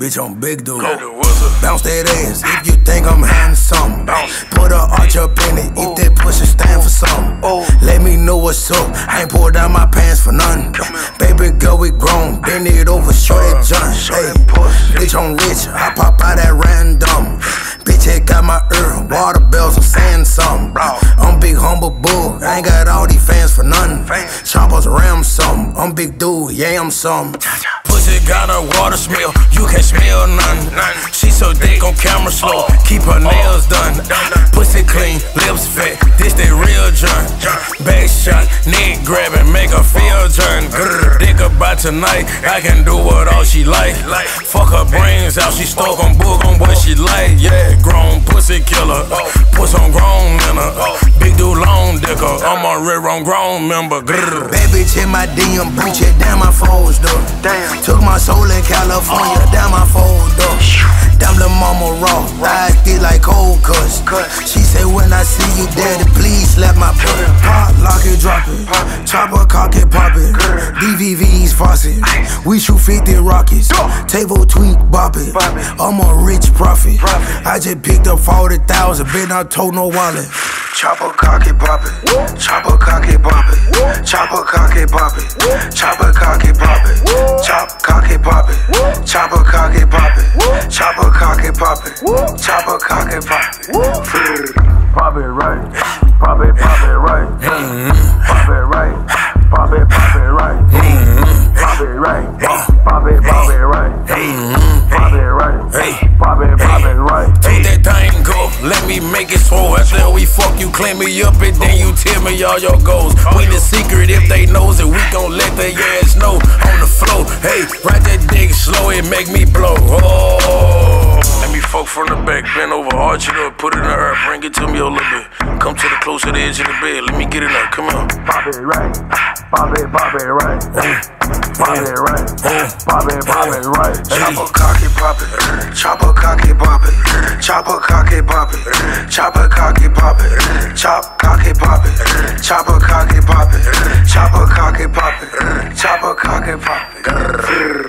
Bitch, I'm big dude. Bounce that ass if you think I'm handsome. Put a arch up in it if that pussy stand for something. Let me know what's up. I ain't pulled down my pants for nothing. Baby girl, we grown. Bend it over, show that junk. Hey, bitch, I'm rich. I pop out at random. Bitch, it got my ear. Water bells, I'm saying something. I'm big humble bull. I ain't got all these fans for nothing. Choppers ram something. I'm big dude, yeah, I'm something. Pussy got a water smell. You can't smell nothing. She so thick on camera slow. Keep her nails done. Pussy clean, lips fat. This that real junk. Back shot, neck grabbing, make her feel turn. Dick about tonight. I can do what all she like. Fuck her brains out. She stuck on book on what she like. Yeah, grown pussy killer. Puss on grown nigga. Big dude long dicker. I'm a real wrong grown member. Bad bitch in my DM, breach it down my foes though. Took my soul in California, down my fold up. Damn the mama raw, eyes thick like cold cuts. She said when I see you daddy, please slap my butt. Pop, lock it, drop it. Chopper, cock it, pop it. DVV's faucet. We shoot 50 rockets. Table tweak, bop it. I'm a rich prophet. I just picked up 40,000, been not told no wallet. Chopper, cock it, pop it. Chopper, cock it, pop it. Chopper, cock it, pop it. Chopper, cock it, pop it. Chop, cock it, pop it. Chopper, cock it, pop it. Chopper, cock it, pop it. Chopper, cock it, pop it. Pop it right. Pop it right. Pop it right. Pop it right. Pop it right. Pop it right. Pop it right. Pop it right. Take that thing go. Let me make it swole. After we fuck you, clean me up and then you tell me all your goals. We the secret if they knows it, we gon' let their ass know. On the floor, hey, ride that dick slow, it make me blow. Oh, let me fuck from the back, bend over, arch it up, put it in the earth, bring it to me a little bit. Come to the close to the edge of the bed, let me get it up, come on. Pop it right, pop it right. Pop it right, pop it right. Chopper, cock it, pop it. Chopper, cock it, pop it. Chopper, cock it, pop it. Chopper, cock it, pop it. Chop, cock it, pop it. Chopper, cock it, pop it. Chopper, cock it, pop it. Chopper, cock it, pop it.